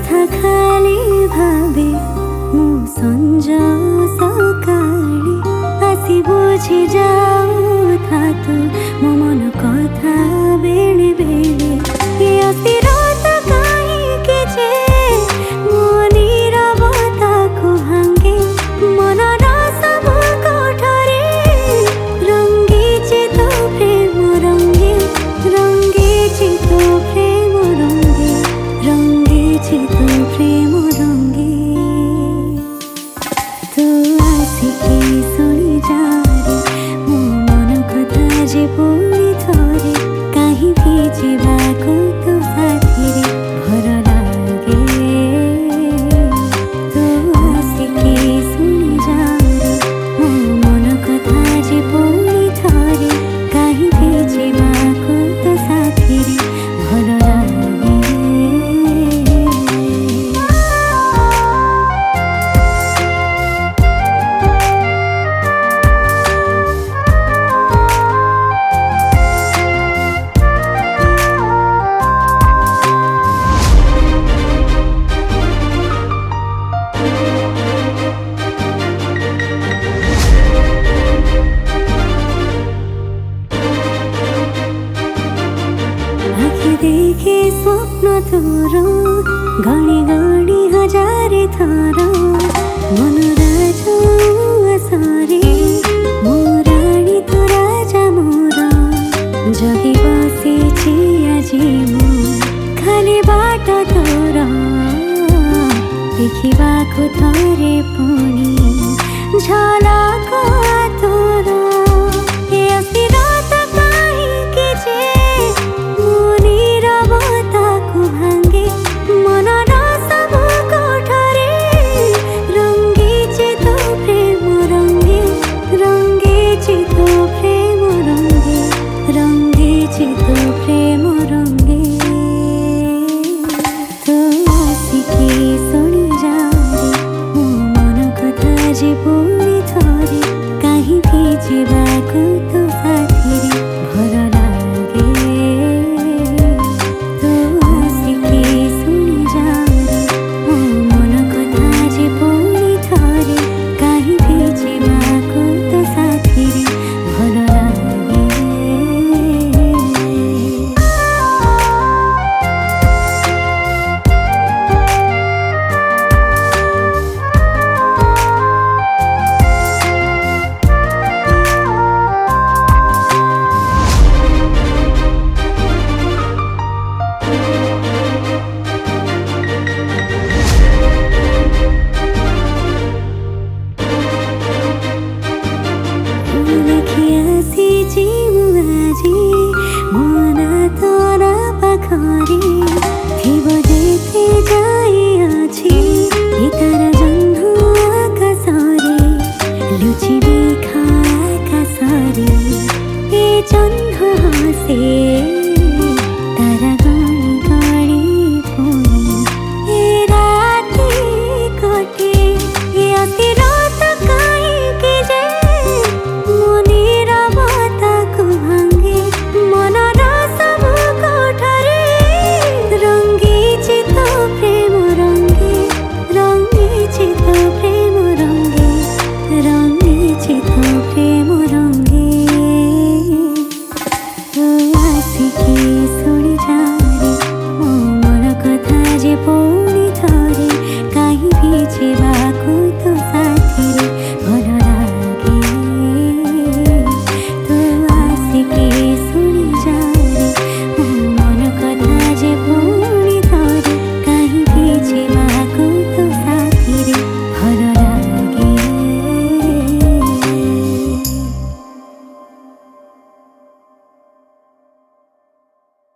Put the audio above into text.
कथा खाली भावे मु संज सकाळे आसी बुझी जाऊ था तू मो मन कथा बेले बेले असिरत काहीँकी जे मो नीरवताको भाङ्गे मनर सब कोठरी रङ्गिछि तो प्रेम रङ्गे रङ्गिछि तो प्रेम रङ्गे रङ्गिछि तो प्रेम रङ्गे तू आसिकी शुणी जा रे मो मन कथा जे पुणी थरे काहीँ भिजिबाको तो साथी रे भर लागे तू आसिकी शुणी जा रे मो मन कथा जे पुणी थरे काहीँ भिजिबाको तो साथी रे भर लागे आँखी देखे स्वप्न तोर गणी गणी हजारे थर मन राजा असरे मोराणी तो राजा मोर जगी बसेछि आजी मु खाली बाट तोर देखिबाको थरे पुणी झलक तोर